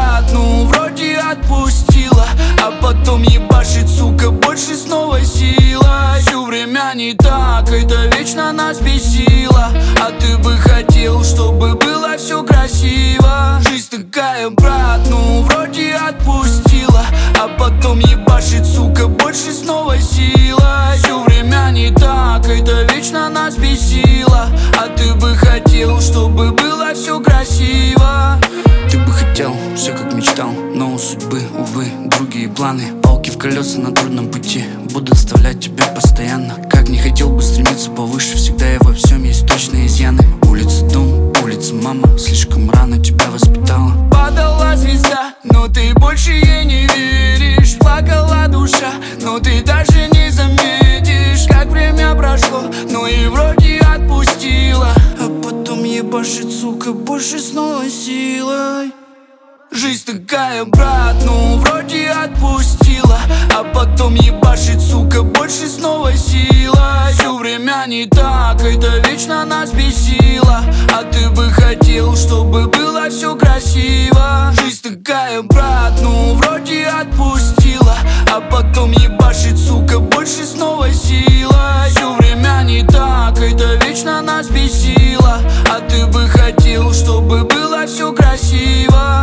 брат, ну вроде отпустила, а потом ебашит, сука, больше с новой силой. Всё время не так, это вечно нас бесило, а ты бы хотел, чтобы было все красиво. Жизнь такая, брат, ну вроде отпустила, а потом ебашит, сука, больше с новой силой. Всё время не так, это вечно нас бесило, а ты бы хотел, чтобы было все красиво. Ты бы хотел, все как мечтал, но у судьбы, увы, другие планы. Палки в колеса на трудном пути будут вставлять тебя постоянно. Как не хотел бы стремиться повыше, всегда и во всем есть точные изъяны. Улица дом, улица мама, слишком рано тебя воспитала. Падала звезда, но ты больше ей не веришь. Плакала душа, но ты даже не заметишь, как время прошло, но и вроде отпустила, а потом ебашит, сука, больше с новой силой. Жизнь такая, брат, ну вроде отпустила, а потом ебашит, сука, больше с новой силой. Всё время не так, это вечно нас бесило, а ты бы хотел, чтобы было все красиво. Жизнь такая, брат, ну вроде отпустила, а потом ебашит, сука, больше с новой силой. Всё время не так, это вечно нас бесило, а ты бы хотел, чтобы было все красиво.